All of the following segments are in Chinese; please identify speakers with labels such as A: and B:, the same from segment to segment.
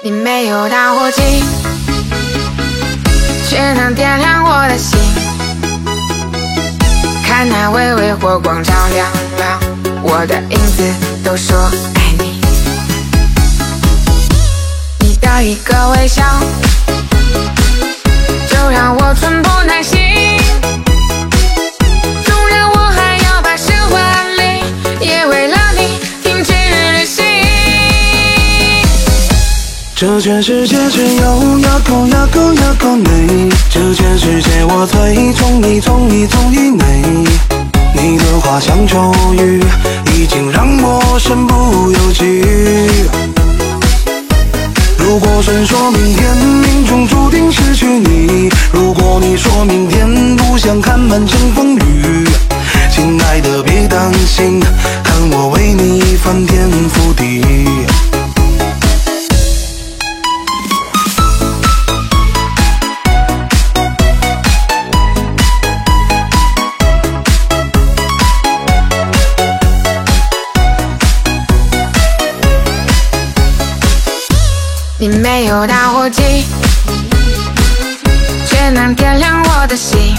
A: 你没有打火机，却能点亮我的心。看那微微火光照亮了我的影子，都说爱你。你的一个微笑，就让我寸步难行。纵然我还要跋涉万里，也为了你停止旅行。
B: 这全世界只有一个你，这全世界我最中意你。你的话像咒语，已经让我身不由己。如果神说明天命中注定失去你，如果你说明天不想看满城风雨，亲爱的别担心，看我为你翻天覆地。
A: 你没有打火机，却能点亮我的心。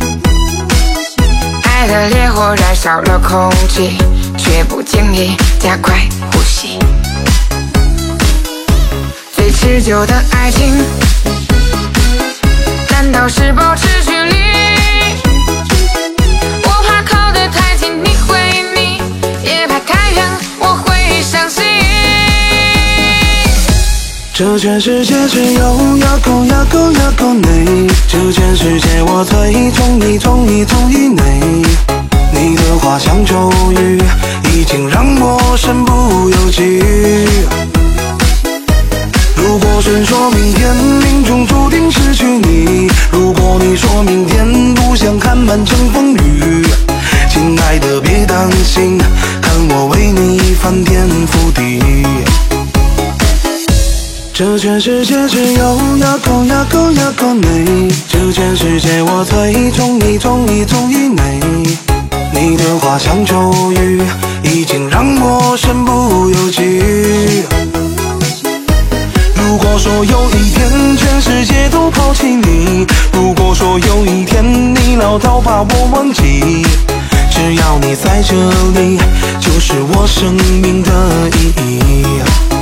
A: 爱的烈火燃烧了空气，却不经意加快呼吸。最持久的爱情，难道是保持距离？我怕靠得太近你会腻，也怕太远我会伤心。
B: 这全世界只有一个你，这全世界我最中意你。你的话像咒语，已经让我身不由己。如果神说明天命中注定失去你，如果你说明天不想看满城风雨，亲爱的别担心，看我为你翻天覆地。这全世界只有一个你，这全世界我最中意你。你的话像咒语，已经让我身不由己。如果说有一天全世界都抛弃你，如果说有一天你老到把我忘记，只要你在这里，就是我生命的意义。